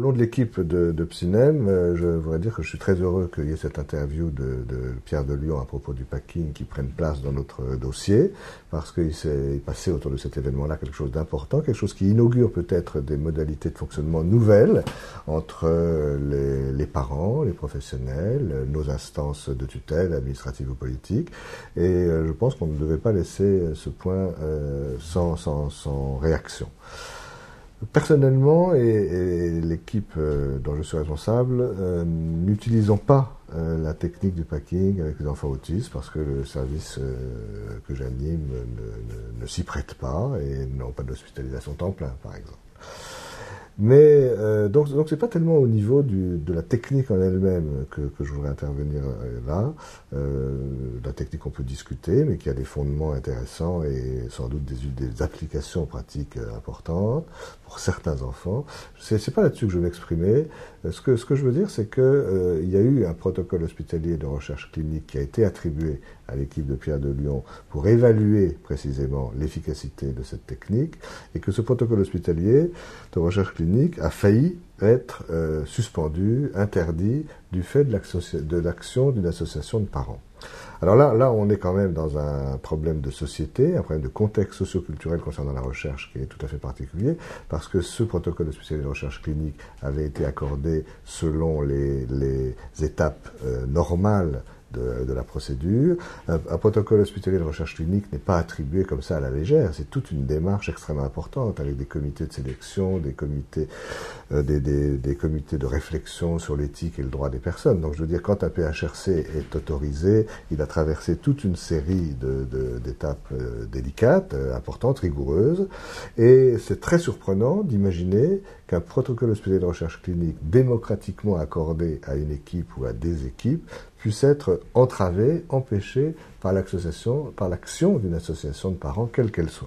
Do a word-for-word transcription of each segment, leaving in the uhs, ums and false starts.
nom de l'équipe de, de Psynem, euh, je voudrais dire que je suis très heureux qu'il y ait cette interview de, de Pierre de Lion à propos du packing qui prenne place dans notre dossier, parce qu'il s'est passé autour de cet événement-là quelque chose d'important, quelque chose qui inaugure peut-être des modalités de fonctionnement nouvelles entre les, les parents, les professionnels, nos instances de tutelle, administratives ou politiques, et euh, je pense qu'on ne devait pas laisser ce point euh, sans, sans, sans réaction. Personnellement, et, et l'équipe euh, dont je suis responsable, euh, n'utilisons pas euh, la technique du packing avec les enfants autistes parce que le service euh, que j'anime ne, ne, ne s'y prête pas et n'ont pas d'hospitalisation temps plein, par exemple. Mais euh, donc donc c'est pas tellement au niveau du, de la technique en elle-même que, que je voudrais intervenir là. Euh, la technique on peut discuter, mais qui a des fondements intéressants et sans doute des, des applications pratiques importantes pour certains enfants. C'est, c'est pas là-dessus que je veux m'exprimer. Ce que ce que je veux dire, c'est que euh, il y a eu un protocole hospitalier de recherche clinique qui a été attribué à l'équipe de Pierre de Lion pour évaluer précisément l'efficacité de cette technique, et que ce protocole hospitalier de recherche clinique a failli être euh, suspendu, interdit, du fait de l'action, de l'action d'une association de parents. Alors là, là, on est quand même dans un problème de société, un problème de contexte socio-culturel concernant la recherche qui est tout à fait particulier, parce que ce protocole hospitalier de recherche clinique avait été accordé selon les, les étapes euh, normales De, de la procédure. Un, un protocole hospitalier de recherche clinique n'est pas attribué comme ça à la légère, c'est toute une démarche extrêmement importante avec des comités de sélection, des comités, euh, des, des, des comités de réflexion sur l'éthique et le droit des personnes. Donc je veux dire, quand un P H R C est autorisé, il a traversé toute une série de, de, d'étapes euh, délicates, euh, importantes, rigoureuses, et c'est très surprenant d'imaginer qu'un protocole hospitalier de recherche clinique démocratiquement accordé à une équipe ou à des équipes puisse être entravé, empêché par l'association, par l'action d'une association de parents, quelle qu'elle soit.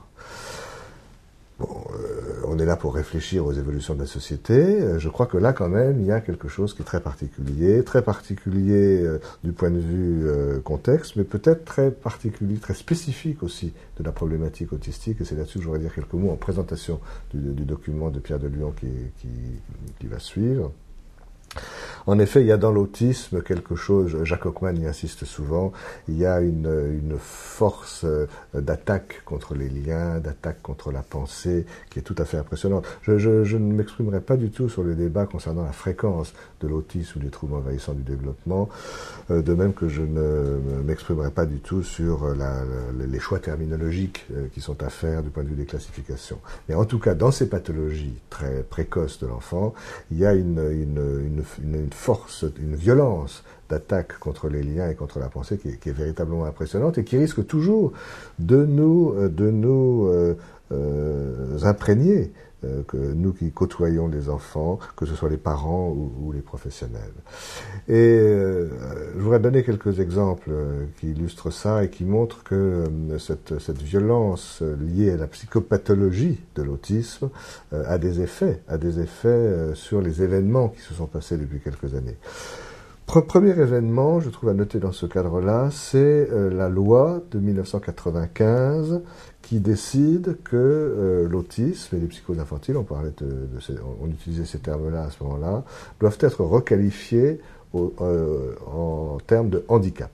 Bon, euh, on est là pour réfléchir aux évolutions de la société. Je crois que là, quand même, il y a quelque chose qui est très particulier, très particulier euh, du point de vue euh, contexte, mais peut-être très particulier, très spécifique aussi de la problématique autistique. Et c'est là-dessus que je voudrais dire quelques mots en présentation du, du document de Pierre de Lion qui, qui, qui va suivre. En effet, il y a dans l'autisme quelque chose, Jacques Hockman y insiste souvent, il y a une, une force d'attaque contre les liens, d'attaque contre la pensée qui est tout à fait impressionnante. Je, je, je ne m'exprimerai pas du tout sur le débat concernant la fréquence de l'autisme ou des troubles envahissants du développement, de même que je ne m'exprimerai pas du tout sur la, la, les choix terminologiques qui sont à faire du point de vue des classifications. Mais en tout cas, dans ces pathologies très précoces de l'enfant, il y a une, une, une, une, une force, une violence d'attaque contre les liens et contre la pensée qui est, qui est véritablement impressionnante et qui risque toujours de nous, de nous euh, euh, imprégner, euh, que nous qui côtoyons les enfants, que ce soit les parents ou, ou les professionnels. Et euh, je voudrais donner quelques exemples qui illustrent ça et qui montrent que euh, cette, cette violence liée à la psychopathologie de l'autisme euh, a des effets, a des effets euh, sur les événements qui se sont passés depuis quelques années. Premier événement, je trouve à noter dans ce cadre-là, c'est euh, la loi de dix-neuf cent quatre-vingt-quinze qui décide que euh, l'autisme et les psychoses infantiles, on parlait de, de ces, on utilisait ces termes-là à ce moment-là, doivent être requalifiés au, euh, en termes de handicap.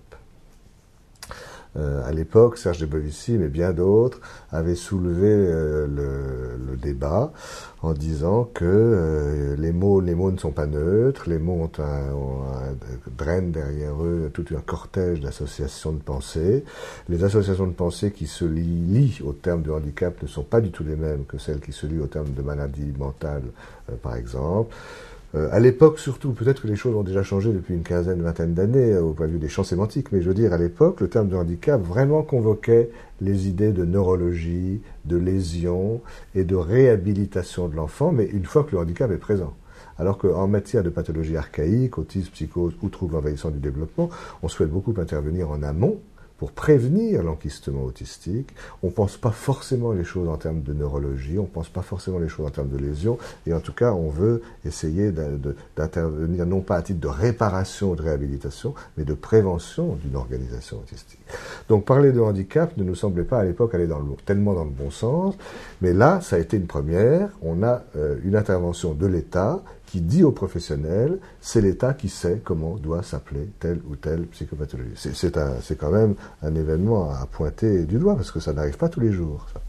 Euh, à l'époque, Serge de Bovici, mais bien d'autres, avaient soulevé euh, le, le débat en disant que euh, les mots, les mots ne sont pas neutres, les mots ont un, ont un, drainent derrière eux tout un cortège d'associations de pensée. Les associations de pensée qui se lient, lient au terme de handicap ne sont pas du tout les mêmes que celles qui se lient au terme de maladie mentale, euh, par exemple. Euh, à l'époque, surtout, peut-être que les choses ont déjà changé depuis une quinzaine, vingtaine d'années, euh, au point de vue des champs sémantiques, mais je veux dire, à l'époque, le terme de handicap vraiment convoquait les idées de neurologie, de lésion et de réhabilitation de l'enfant, mais une fois que le handicap est présent. Alors qu'en matière de pathologie archaïque, autisme, psychose ou troubles envahissants du développement, on souhaite beaucoup intervenir en amont, pour prévenir l'enquistement autistique. On ne pense pas forcément les choses en termes de neurologie, on ne pense pas forcément les choses en termes de lésion, et en tout cas, on veut essayer de, de, d'intervenir non pas à titre de réparation ou de réhabilitation, mais de prévention d'une organisation autistique. Donc parler de handicap ne nous semblait pas à l'époque aller dans le, tellement dans le bon sens, mais là, ça a été une première. On a euh, une intervention de l'État qui dit aux professionnels, c'est l'État qui sait comment doit s'appeler telle ou telle psychopathologie. C'est, c'est, un, c'est quand même un événement à pointer du doigt, parce que ça n'arrive pas tous les jours. Ça.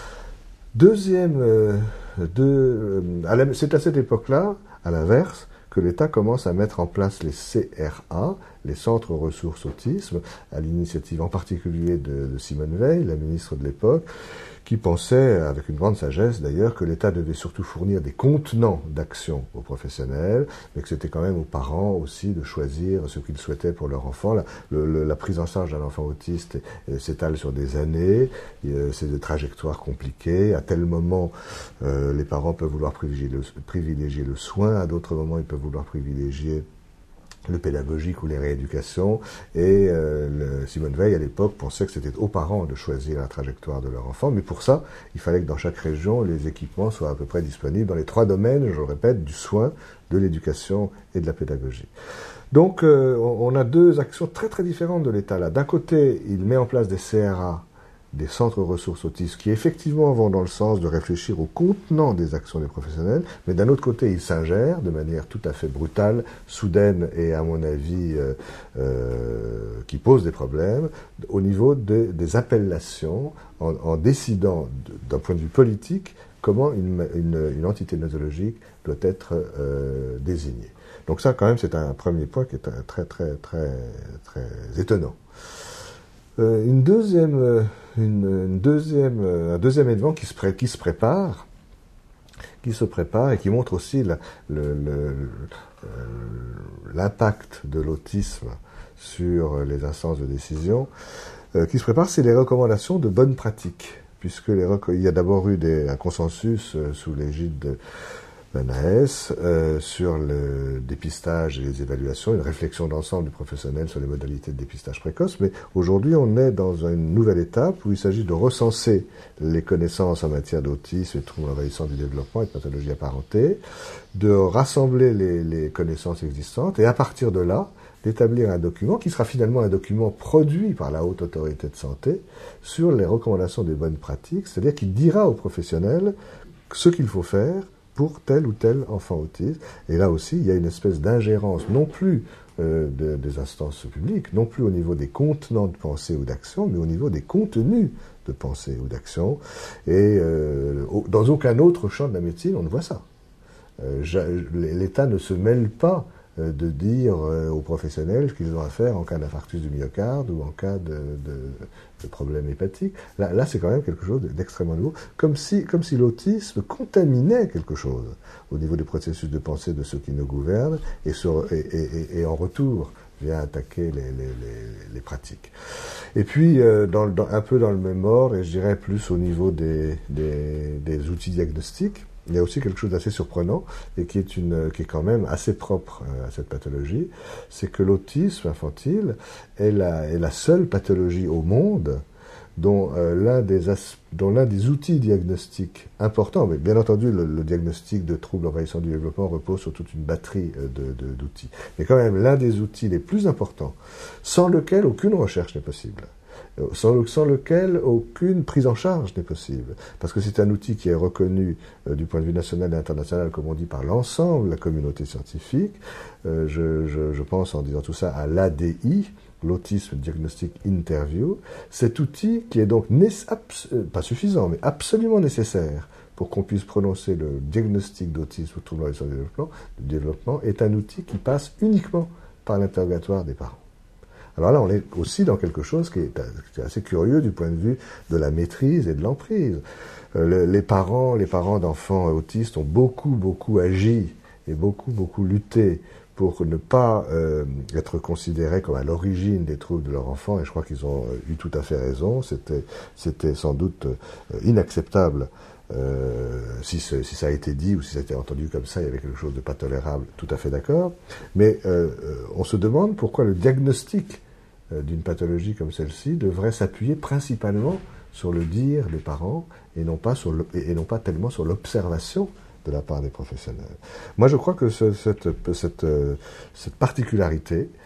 Deuxième, euh, de, euh, à la, c'est à cette époque-là, à l'inverse, que l'État commence à mettre en place les C R A, les centres ressources autisme, à l'initiative en particulier de, de Simone Veil, la ministre de l'époque, qui pensait, avec une grande sagesse d'ailleurs, que l'État devait surtout fournir des contenants d'action aux professionnels, mais que c'était quand même aux parents aussi de choisir ce qu'ils souhaitaient pour leur enfant. La, le, la prise en charge d'un enfant autiste euh, s'étale sur des années, euh, c'est des trajectoires compliquées. À tel moment, euh, les parents peuvent vouloir privilégier le, privilégier le soin, à d'autres moments, ils peuvent vouloir privilégier le pédagogique ou les rééducations, et euh, le, Simone Veil à l'époque pensait que c'était aux parents de choisir la trajectoire de leur enfant, mais pour ça, il fallait que dans chaque région, les équipements soient à peu près disponibles dans les trois domaines, je le répète, du soin, de l'éducation et de la pédagogie. Donc euh, on a deux actions très très différentes de l'État là. D'un côté, il met en place des C R A, des centres ressources autistes, qui effectivement vont dans le sens de réfléchir au contenant des actions des professionnels, mais d'un autre côté, il s'ingère de manière tout à fait brutale, soudaine et à mon avis euh, euh, qui pose des problèmes au niveau de, des appellations, en, en décidant de, d'un point de vue politique comment une, une, une entité nosologique doit être euh, désignée. Donc ça, quand même, c'est un premier point qui est un, très, très, très, très étonnant. Euh, une deuxième, une, une deuxième, un deuxième événement qui se, pré, qui se prépare, qui se prépare et qui montre aussi la, le, le, euh, l'impact de l'autisme sur les instances de décision, euh, qui se prépare, c'est les recommandations de bonnes pratiques, puisque les, il y a d'abord eu des, un consensus euh, sous l'égide de l'A N A S euh, sur le dépistage et les évaluations, une réflexion d'ensemble du professionnel sur les modalités de dépistage précoce, mais aujourd'hui on est dans une nouvelle étape où il s'agit de recenser les connaissances en matière d'autisme et de troubles envahissants du développement et de pathologies apparentées, de rassembler les, les connaissances existantes et à partir de là, d'établir un document qui sera finalement un document produit par la Haute Autorité de Santé sur les recommandations des bonnes pratiques, c'est-à-dire qu'il dira aux professionnels ce qu'il faut faire pour tel ou tel enfant autiste. Et là aussi, il y a une espèce d'ingérence, non plus euh, de, des instances publiques, non plus au niveau des contenants de pensée ou d'action, mais au niveau des contenus de pensée ou d'action. Et euh, dans aucun autre champ de la médecine, on ne voit ça. Euh, L'État ne se mêle pas de dire aux professionnels ce qu'ils ont à faire en cas d'infarctus du myocarde ou en cas de, de, de problème hépatique. Là, là c'est quand même quelque chose d'extrêmement nouveau, comme si, comme si l'autisme contaminait quelque chose au niveau des processus de pensée de ceux qui nous gouvernent et, sur, et, et, et en retour vient attaquer les, les, les, les pratiques. Et puis, euh, dans, dans, un peu dans le même ordre, et je dirais plus au niveau des, des, des outils diagnostiques, il y a aussi quelque chose d'assez surprenant et qui est, une, qui est quand même assez propre à cette pathologie, c'est que l'autisme infantile est la, est la seule pathologie au monde dont, euh, l'un des as, dont l'un des outils diagnostiques importants, mais bien entendu le, le diagnostic de troubles envahissants du développement repose sur toute une batterie de, de, d'outils, mais quand même l'un des outils les plus importants, sans lequel aucune recherche n'est possible. Sans, le, sans lequel aucune prise en charge n'est possible. Parce que c'est un outil qui est reconnu euh, du point de vue national et international, comme on dit, par l'ensemble de la communauté scientifique. Euh, je, je, je pense, en disant tout ça, à l'A D I, l'Autism Diagnostic Interview. Cet outil, qui est donc euh, pas suffisant, mais absolument nécessaire pour qu'on puisse prononcer le diagnostic d'autisme ou trouble envahissant du développement, du développement, est un outil qui passe uniquement par l'interrogatoire des parents. Alors là, on est aussi dans quelque chose qui est assez curieux du point de vue de la maîtrise et de l'emprise. Euh, les parents, les parents d'enfants autistes ont beaucoup, beaucoup agi et beaucoup, beaucoup lutté pour ne pas euh, être considérés comme à l'origine des troubles de leur enfant, et je crois qu'ils ont eu tout à fait raison. C'était, c'était sans doute euh, inacceptable. Euh, si, ce, si ça a été dit ou si ça a été entendu comme ça, il y avait quelque chose de pas tolérable, tout à fait d'accord. Mais euh, on se demande pourquoi le diagnostic euh, d'une pathologie comme celle-ci devrait s'appuyer principalement sur le dire des parents et non pas, sur le, et non pas tellement sur l'observation de la part des professionnels. Moi, je crois que ce, cette, cette, cette particularité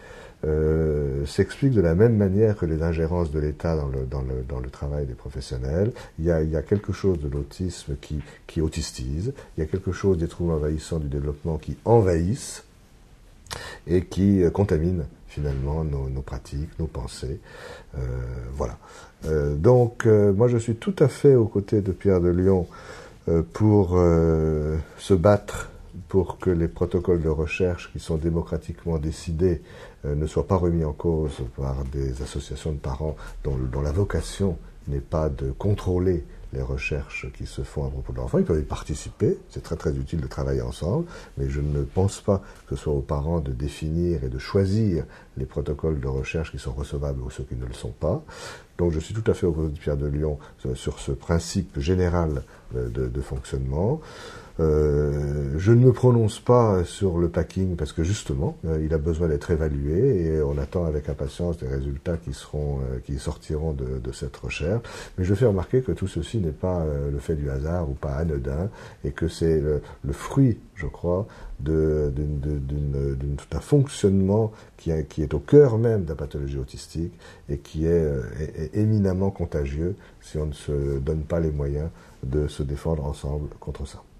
euh, s'explique de la même manière que les ingérences de l'État dans le, dans, le, dans le travail des professionnels. Il y a, il y a quelque chose de l'autisme qui, qui autistise, il y a quelque chose des troubles envahissants du développement qui envahissent et qui euh, contaminent finalement nos, nos pratiques, nos pensées. Euh, voilà. Euh, donc, euh, moi je suis tout à fait aux côtés de Pierre de Lion euh, pour euh, se battre pour que les protocoles de recherche qui sont démocratiquement décidés euh, ne soient pas remis en cause par des associations de parents dont, dont la vocation n'est pas de contrôler les recherches qui se font à propos de l'enfant. Ils peuvent y participer, c'est très très utile de travailler ensemble, mais je ne pense pas que ce soit aux parents de définir et de choisir les protocoles de recherche qui sont recevables ou ceux qui ne le sont pas. Donc je suis tout à fait au côté de Pierre de Lion sur ce principe général de, de fonctionnement. Euh, je ne me prononce pas sur le packing parce que justement, euh, il a besoin d'être évalué et on attend avec impatience des résultats qui seront, euh, qui sortiront de, de cette recherche. Mais je fais remarquer que tout ceci n'est pas euh, le fait du hasard ou pas anodin et que c'est le, le fruit, je crois, de, d'une, d'une, d'une, d'un fonctionnement qui, a, qui est au cœur même de la pathologie autistique et qui est, euh, est, est éminemment contagieux si on ne se donne pas les moyens de se défendre ensemble contre ça.